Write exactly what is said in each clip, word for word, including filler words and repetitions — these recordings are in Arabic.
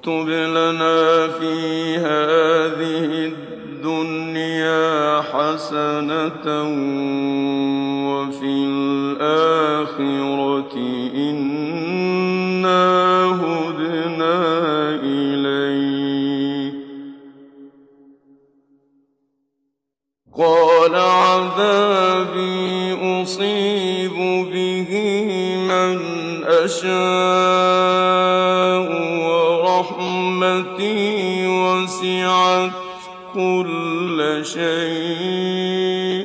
اكتب لنا في هذه الدنيا حسنة وفي الآخرة إنا هدنا إليك. قال عذابي أصيب به من أشاء ورحمتي وسعت كل شيء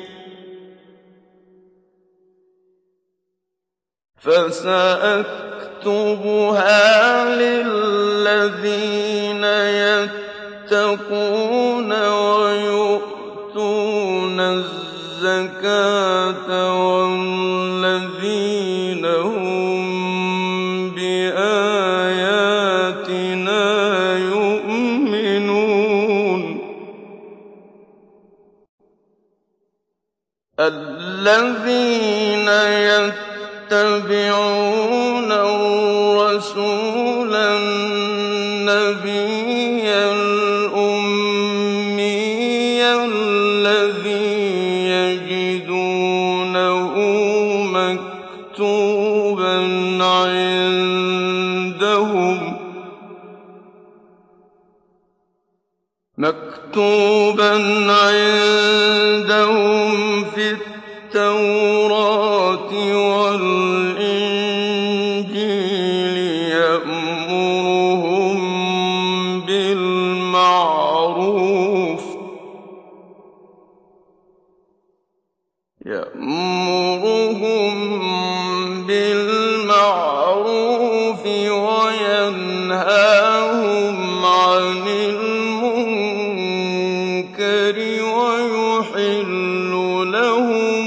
فسأكتبها للذين يتقون ويؤتون الزكاة والذين هم بآياتنا يؤمنون. الذين يتبعون الرسول النبي الأمي الذي يجدونه مكتوبا عندهم مكتوبا عندهم في التوراة والإنجيل يأمرهم بالمعروف يأمرهم بالمعروف وينهاهم عن المنكر ويحل لهم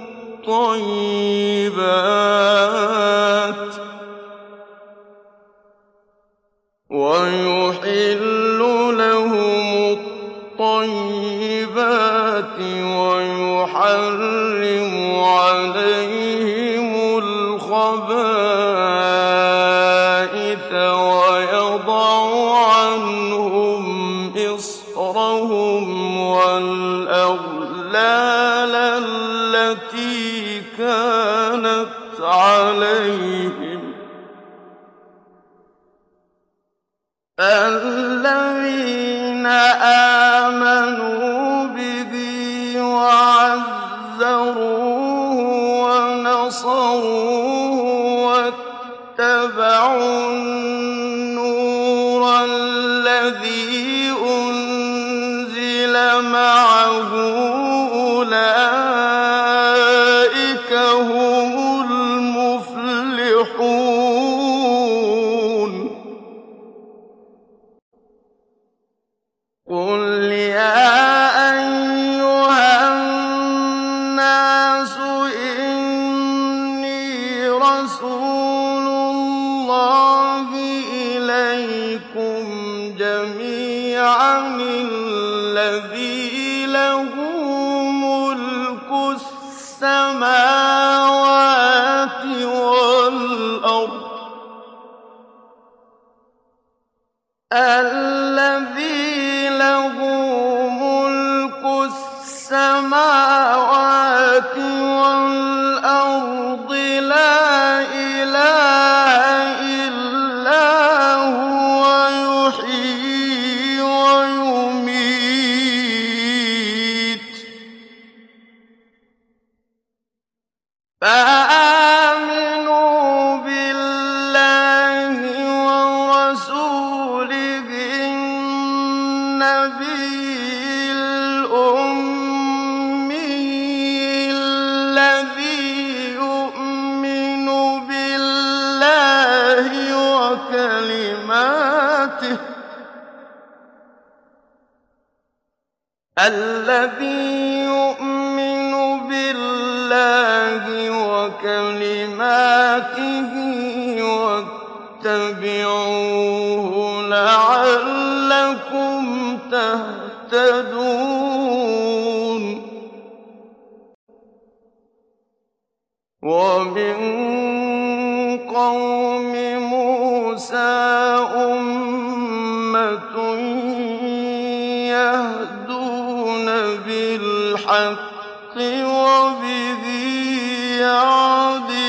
الطيبات ويحل لهم الطيبات ويحرم عليهم الخبائث ويضع عنهم إصرهم والأغلال التي كانت عليهم. الذين آمنوا به وعزروه ونصروه واتبعوا النور الذي أنزل معه أولئك هم المفلحون. قل يا أيها الناس إني رسول الله إليكم جميعا الذي له ملك السماوات والأرض الذي له ملك السماوات والأرض لا إله إلا هو يحيي ويميت. فآمنوا بالله ورسوله النبي الأمي الذي يؤمن بالله وكلماته الذي يؤمن بالله وكلماته واتبعوه لعلكم تهتدون. ومن قوم موسى أمة يَهْدُونَ بِالْحَقِّ وَبِهِ يَعْدِلُونَ